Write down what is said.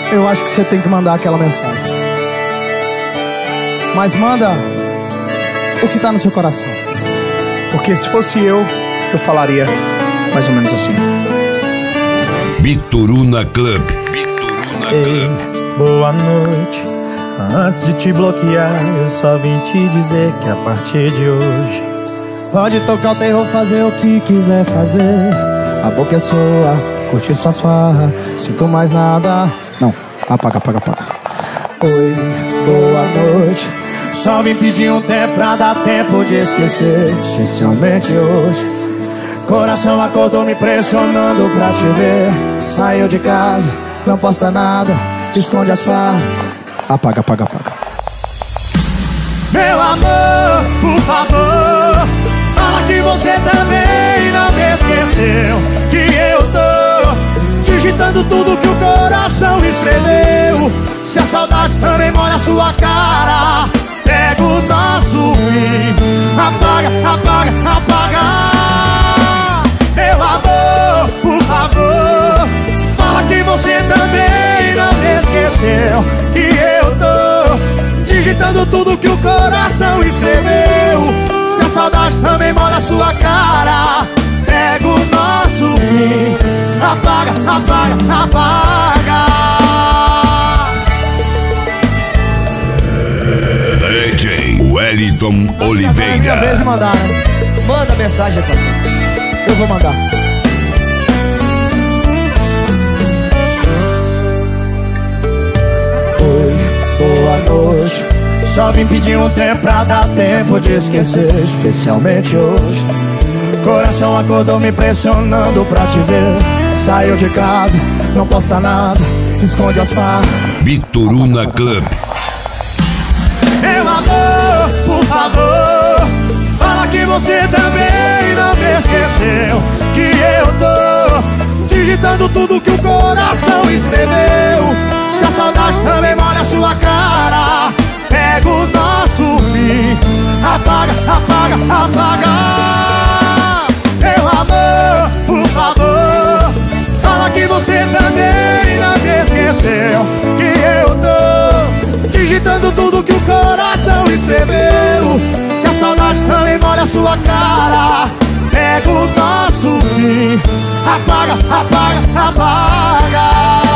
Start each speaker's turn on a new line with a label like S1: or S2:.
S1: eu acho que você tem que mandar aquela mensagem. Mas manda o que tá no seu coração.
S2: Porque se fosse eu falaria mais ou menos assim.
S3: Bituruna Club.
S4: Ei, boa noite. Antes de te bloquear, eu só vim te dizer que a partir de hoje
S1: pode tocar o terror, fazer o que quiser fazer. A boca é sua, curte suas farras. Sinto mais nada. Não, apaga. Oi, boa noite. Só vim pedir um tempo pra dar tempo de esquecer. Especialmente hoje. Coração acordou me pressionando pra te ver. Saiu de casa, não posta nada, esconde as farras. Apaga. Meu amor, por favor, fala que você também não me esqueceu. Que eu tô digitando tudo que o coração escreveu. Se a saudade também molha a sua cara, pega o nosso fim. Apaga. Meu amor, por favor, fala que você também não me esqueceu. Que eu tô digitando tudo que o coração escreveu. Se a saudade também molha a sua cara, pega o nosso fim. Apaga.
S3: DJ Wellington
S1: É minha vez de
S3: Oliveira.
S1: mandar, né?
S5: Manda mensagem, parceiro.
S1: Eu vou mandar. Oi, boa noite. Só vim pedir um tempo pra dar tempo de esquecer. Especialmente hoje. Coração acordou me pressionando pra te ver. Saiu de casa, não posta nada, esconde as farras.
S3: Bituruna Club.
S1: Meu amor, por favor, fala que você também não me esqueceu. Que eu tô digitando tudo que o coração escreveu. Se a saudade também molha a sua cara, pega o nosso fim. Apaga. Meu amor, por favor, fala que você também não me esqueceu. Que eu tô digitando tudo que o coração escreveu. Se a saudade também molha a sua cara, pega o nosso fim. Apaga.